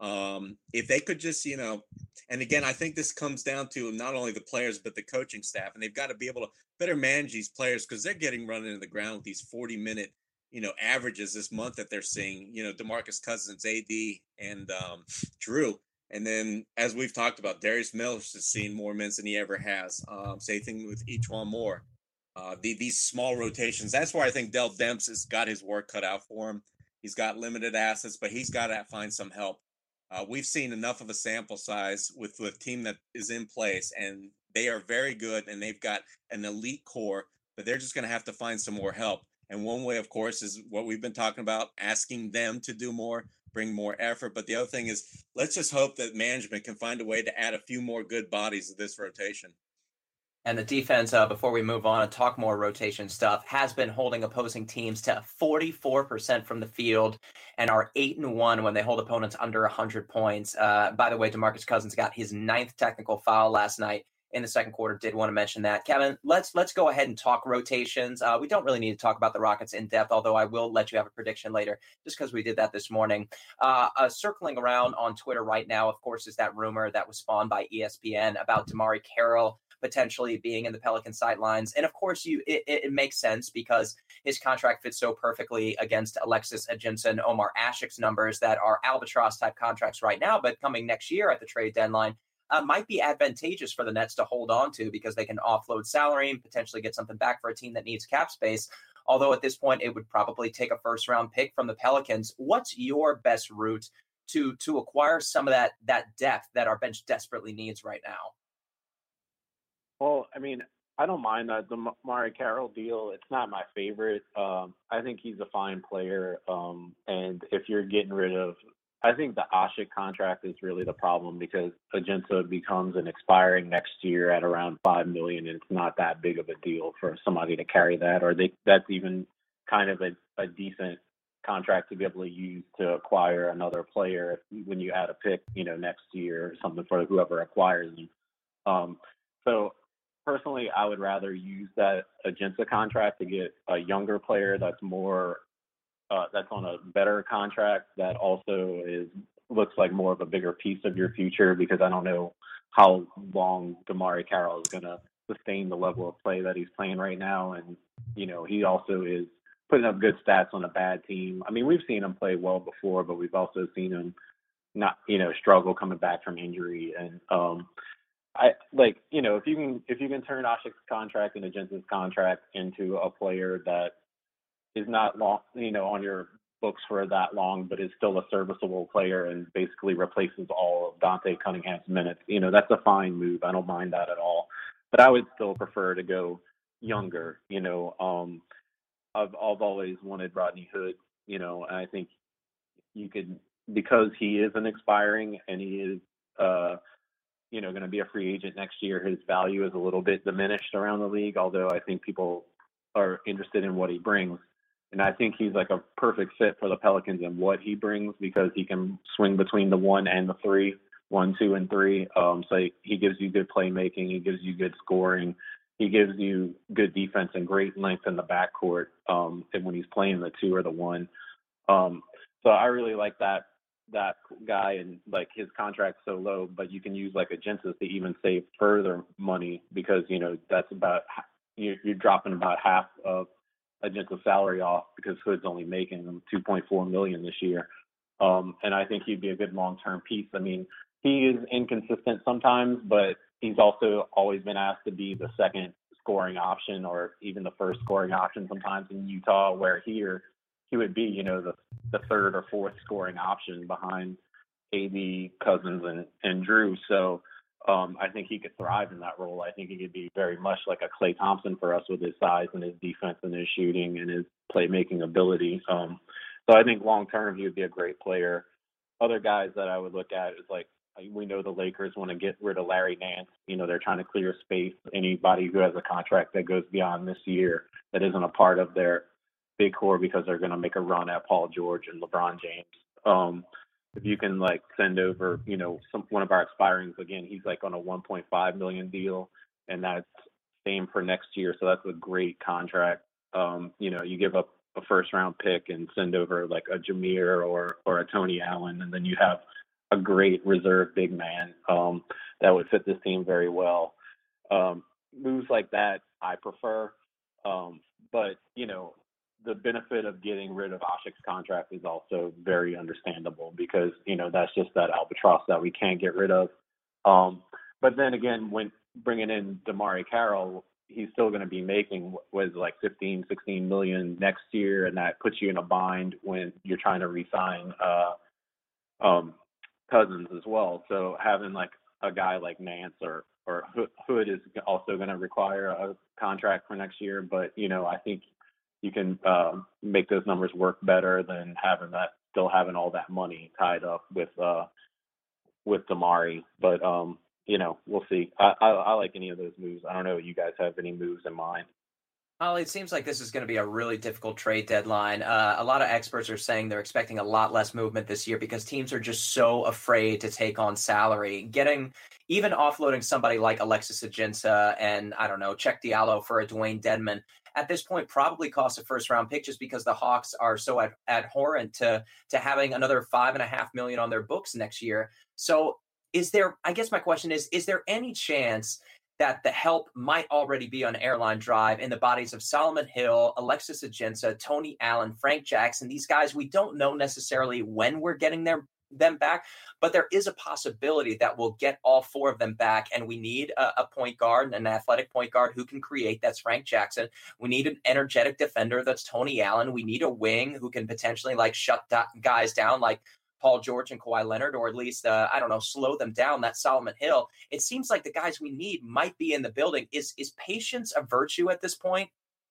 If they could just, and again, I think this comes down to not only the players, but the coaching staff, and they've got to be able to better manage these players because they're getting run into the ground with these 40-minute, averages this month that they're seeing, DeMarcus Cousins, AD, and Drew. And then, as we've talked about, Darius Mills has seen more minutes than he ever has. Same thing with E'Twaun Moore. These small rotations, that's where I think Dell Demps has got his work cut out for him. He's got limited assets, but he's got to find some help. We've seen enough of a sample size with the team that is in place, and they are very good, and they've got an elite core, but they're just going to have to find some more help. And one way, of course, is what we've been talking about, asking them to do more, bring more effort. But the other thing is, let's just hope that management can find a way to add a few more good bodies to this rotation. And the defense, before we move on and talk more rotation stuff, has been holding opposing teams to 44% from the field and are 8-1 when they hold opponents under 100 points. By the way, DeMarcus Cousins got his 9th technical foul last night in the second quarter. Did want to mention that. Kevin, let's go ahead and talk rotations. We don't really need to talk about the Rockets in depth, although I will let you have a prediction later, just because we did that this morning. Circling around on Twitter right now, of course, is that rumor that was spawned by ESPN about DeMarre Carroll potentially being in the Pelican sidelines. And of course, it makes sense because his contract fits so perfectly against Alexis Ajinça, Omar Ashik's numbers that are albatross type contracts right now, but coming next year at the trade deadline might be advantageous for the Nets to hold on to because they can offload salary and potentially get something back for a team that needs cap space. Although at this point, it would probably take a first round pick from the Pelicans. What's your best route to acquire some of that depth that our bench desperately needs right now? Well, I mean, I don't mind the DeMarre Carroll deal. It's not my favorite. I think he's a fine player. And if you're getting rid of, I think the Ashik contract is really the problem because Ajinça becomes an expiring next year at around $5 million, and it's not that big of a deal for somebody to carry that, or that's even kind of a decent contract to be able to use to acquire another player when you add a pick, next year or something for whoever acquires them. So personally, I would rather use that Ajinça contract to get a younger player that's more that's on a better contract that also looks like more of a bigger piece of your future because I don't know how long DeMarre Carroll is going to sustain the level of play that he's playing right now. And, he also is putting up good stats on a bad team. I mean, we've seen him play well before, but we've also seen him not, struggle coming back from injury. And, if you can turn Ashik's contract and Ajinça's contract into a player that is not long, on your books for that long, but is still a serviceable player and basically replaces all of Dante Cunningham's minutes, that's a fine move. I don't mind that at all. But I would still prefer to go younger. I've always wanted Rodney Hood, and I think you could, because he is an expiring and he is going to be a free agent next year, his value is a little bit diminished around the league, although I think people are interested in what he brings. And I think he's like a perfect fit for the Pelicans and what he brings because he can swing between the 1 and the 3, 1, 2, and 3. So he gives you good playmaking. He gives you good scoring. He gives you good defense and great length in the backcourt and when he's playing the 2 or the 1. So I really like that guy, and like his contract's so low, but you can use like Ajinça to even save further money because that's about you're dropping about half of Ajinça's salary off because Hood's only making $2.4 million this year, and I think he'd be a good long-term piece. I mean, he is inconsistent sometimes, but he's also always been asked to be the second scoring option or even the first scoring option sometimes in Utah, where here he would be, the third or fourth scoring option behind AD, Cousins, and Drew. So I think he could thrive in that role. I think he could be very much like a Klay Thompson for us with his size and his defense and his shooting and his playmaking ability. So I think long term he would be a great player. Other guys that I would look at is like We know the Lakers want to get rid of Larry Nance. They're trying to clear space. Anybody who has a contract that goes beyond this year that isn't a part of their big core because they're going to make a run at Paul George and LeBron James. If you can send over, one of our expirings again, he's on a 1.5 million deal, and that's same for next year. So that's a great contract. You give up a first round pick and send over a Jameer or a Tony Allen, and then you have a great reserve big man that would fit this team very well. Moves like that I prefer, but the benefit of getting rid of Ashik's contract is also very understandable because that's just that albatross that we can't get rid of. But then again, when bringing in DeMarre Carroll, he's still going to be making 15, 16 million next year, and that puts you in a bind when you're trying to re-sign Cousins as well. So having a guy like Nance or Hood is also going to require a contract for next year, but I think you can make those numbers work better than still having all that money tied up with DeMarre. But we'll see. I like any of those moves. I don't know if you guys have any moves in mind. Ollie, it seems like this is going to be a really difficult trade deadline. A lot of experts are saying they're expecting a lot less movement this year because teams are just so afraid to take on salary. Even offloading somebody like Alexis Ajinça and, I don't know, Check Diallo for a Dwayne Dedmon at this point probably costs a first-round pick just because the Hawks are so abhorrent to having another $5.5 million on their books next year. So I guess my question is there any chance that the help might already be on airline drive in the bodies of Solomon Hill, Alexis Ajinça, Tony Allen, Frank Jackson, these guys? We don't know necessarily when we're getting them back, but there is a possibility that we'll get all four of them back, and we need a point guard, an athletic point guard who can create. That's Frank Jackson. We need an energetic defender. That's Tony Allen. We need a wing who can potentially shut guys down like Paul George and Kawhi Leonard, or at least, slow them down. That's Solomon Hill. It seems like the guys we need might be in the building. Is patience a virtue at this point?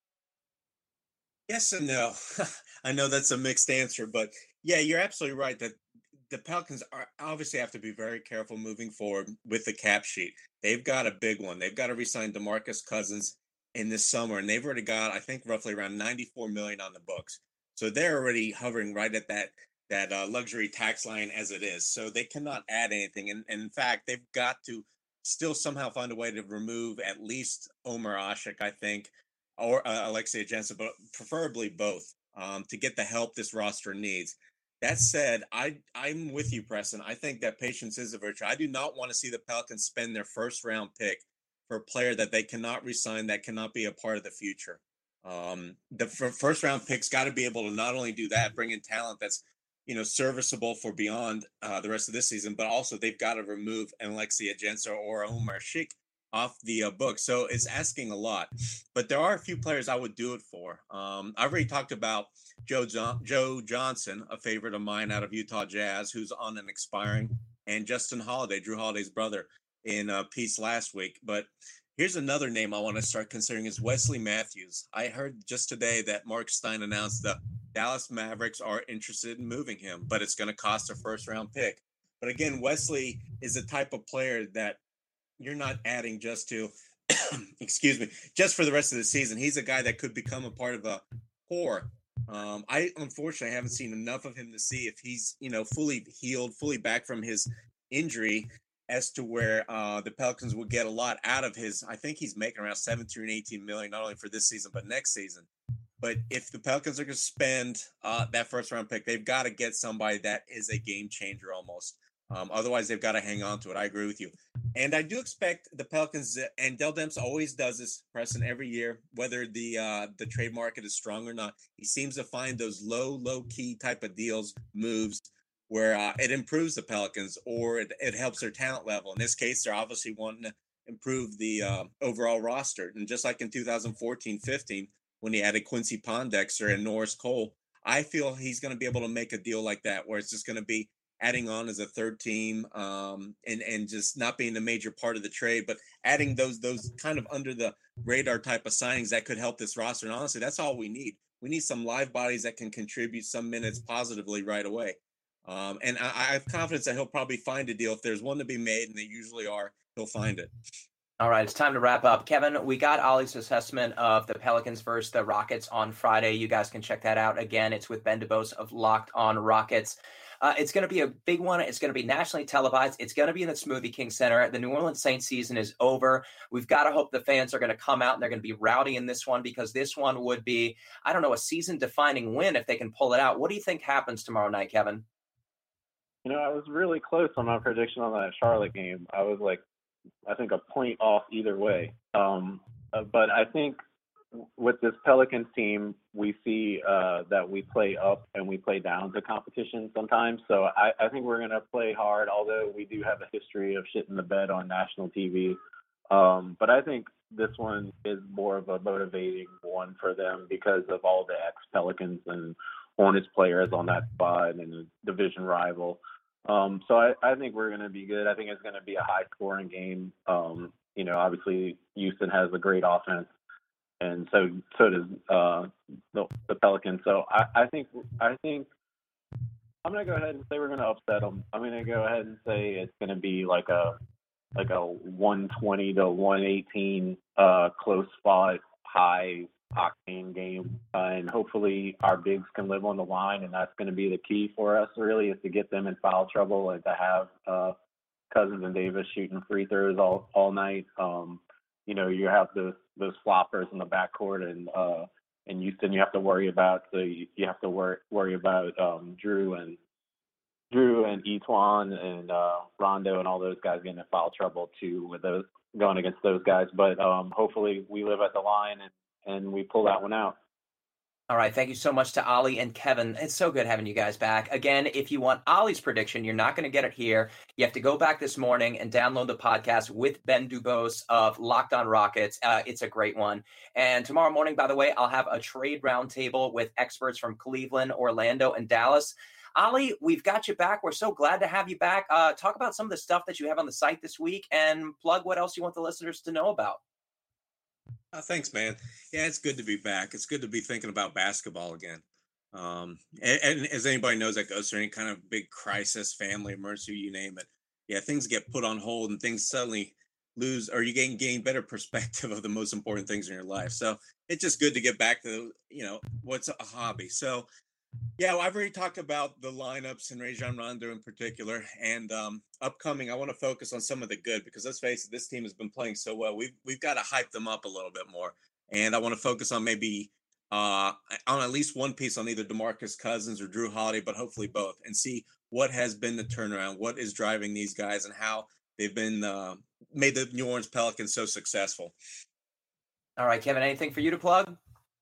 Yes and no. I know that's a mixed answer, but yeah, you're absolutely right that the Pelicans obviously have to be very careful moving forward with the cap sheet. They've got a big one. They've got to re-sign DeMarcus Cousins in this summer, and they've already got, I think, roughly around $94 million on the books. So they're already hovering right at that luxury tax line as it is. So they cannot add anything. And in fact, they've got to still somehow find a way to remove at least Omer Ashik, I think, or Alexis Ajinça, but preferably both to get the help this roster needs. That said, I'm with you, Preston. I think that patience is a virtue. I do not want to see the Pelicans spend their first round pick for a player that they cannot re-sign, that cannot be a part of the future. The first round pick's got to be able to not only do that, bring in talent that's serviceable for beyond the rest of this season, but also they've got to remove Alexis Ajinça or Omer Ashik off the book. So it's asking a lot, but there are a few players I would do it for. I've already talked about Joe Johnson, a favorite of mine out of Utah Jazz, who's on an expiring, and Justin Holiday, Drew Holiday's brother, in a piece last week. But here's another name I want to start considering is Wesley Matthews. I heard just today that Mark Stein announced the Dallas Mavericks are interested in moving him, but it's going to cost a first-round pick. But again, Wesley is the type of player that you're not adding just to, just for the rest of the season. He's a guy that could become a part of a core. I unfortunately haven't seen enough of him to see if he's, fully healed, fully back from his injury, as to where the Pelicans will get a lot out of his. I think he's making around 17 or 18 million, not only for this season, but next season. But if the Pelicans are going to spend that first round pick, they've got to get somebody that is a game changer almost. Otherwise, they've got to hang on to it. I agree with you. And I do expect the Pelicans, and Dell Demps always does this, Preston, every year, whether the trade market is strong or not. He seems to find those low key type of deals, moves, where it improves the Pelicans or it helps their talent level. In this case, they're obviously wanting to improve the overall roster. And just like in 2014-15, when he added Quincy Pondexter and Norris Cole, I feel he's going to be able to make a deal like that, where it's just going to be adding on as a third team and just not being a major part of the trade, but adding those kind of under the radar type of signings that could help this roster. And honestly, that's all we need. We need some live bodies that can contribute some minutes positively right away. And I have confidence that he'll probably find a deal. If there's one to be made, and they usually are, he'll find it. All right, it's time to wrap up. Kevin, we got Ollie's assessment of the Pelicans versus the Rockets on Friday. You guys can check that out. Again, it's with Ben DuBose of Locked On Rockets. It's going to be a big one. It's going to be nationally televised. It's going to be in the Smoothie King Center. The New Orleans Saints season is over. We've got to hope the fans are going to come out and they're going to be rowdy in this one, because this one would be, I don't know, a season-defining win if they can pull it out. What do you think happens tomorrow night, Kevin? You know, I was really close on my prediction on that Charlotte game. I was like, I think a point off either way. But I think with this Pelicans team, we see that we play up and we play down to competition sometimes. So I think we're going to play hard, although we do have a history of shitting the bed on national TV. But I think this one is more of a motivating one for them because of all the ex-Pelicans and Hornets players on that squad and the division rival. So I think we're going to be good. I think it's going to be a high-scoring game. You know, obviously Houston has a great offense, and so does the Pelicans. So I think I'm going to go ahead and say we're going to upset them. I'm going to go ahead and say it's going to be like a 120 to 118 close fought, high octane game, and hopefully our bigs can live on the line, and that's going to be the key for us really, is to get them in foul trouble and to have Cousins and Davis shooting free throws all night. You know, you have those floppers in the backcourt, and in Houston you have to worry about. So you have to worry about Drew and Etuan and Rondo and all those guys getting in foul trouble too, with those going against those guys. But hopefully we live at the line and we pull that one out. All right. Thank you so much to Ollie and Kevin. It's so good having you guys back. Again, if you want Ollie's prediction, you're not going to get it here. You have to go back this morning and download the podcast with Ben DuBose of Locked On Rockets. It's a great one. And tomorrow morning, by the way, I'll have a trade roundtable with experts from Cleveland, Orlando, and Dallas. Ollie, we've got you back. We're so glad to have you back. Talk about some of the stuff that you have on the site this week and plug what else you want the listeners to know about. Thanks, man. Yeah, it's good to be back. It's good to be thinking about basketball again. And as anybody knows that goes through any kind of big crisis, family emergency, you name it. Yeah, things get put on hold and things suddenly lose, or you gain better perspective of the most important things in your life. So it's just good to get back to, you know, what's a hobby. So yeah, well, I've already talked about the lineups and Rajon Rondo in particular, and upcoming, I want to focus on some of the good, because let's face it, this team has been playing so well. We've got to hype them up a little bit more, and I want to focus on maybe on at least one piece on either DeMarcus Cousins or Drew Holiday, but hopefully both, and see what has been the turnaround, what is driving these guys, and how they've been made the New Orleans Pelicans so successful. All right, Kevin, anything for you to plug?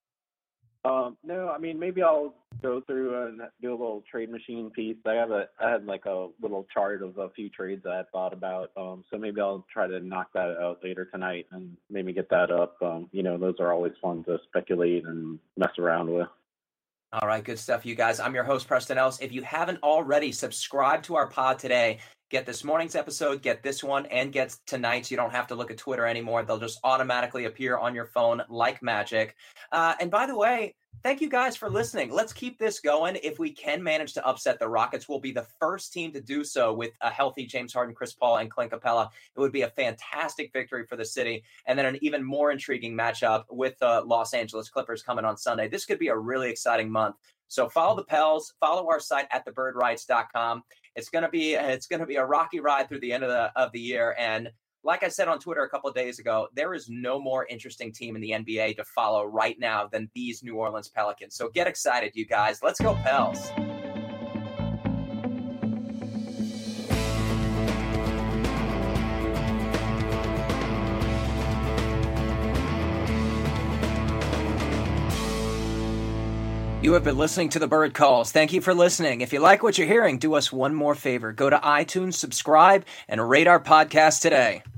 No, I mean, maybe I'll go through and do a little trade machine piece. I had like a little chart of a few trades that I thought about. So maybe I'll try to knock that out later tonight and maybe get that up. You know, those are always fun to speculate and mess around with. All right, good stuff, you guys. I'm your host, Preston Ellis. If you haven't already, subscribe to our pod today. Get this morning's episode, get this one, and get tonight's. You don't have to look at Twitter anymore. They'll just automatically appear on your phone like magic. And by the way, thank you guys for listening. Let's keep this going. If we can manage to upset the Rockets, we'll be the first team to do so with a healthy James Harden, Chris Paul, and Clint Capella. It would be a fantastic victory for the city. And then an even more intriguing matchup with the Los Angeles Clippers coming on Sunday. This could be a really exciting month. So follow the Pels, follow our site at thebirdwrites.com. It's gonna be a rocky ride through the end of the year. And like I said on Twitter a couple of days ago, there is no more interesting team in the NBA to follow right now than these New Orleans Pelicans. So get excited, you guys. Let's go Pels. You have been listening to The Bird Calls. Thank you for listening. If you like what you're hearing, do us one more favor. Go to iTunes, subscribe, and rate our podcast today.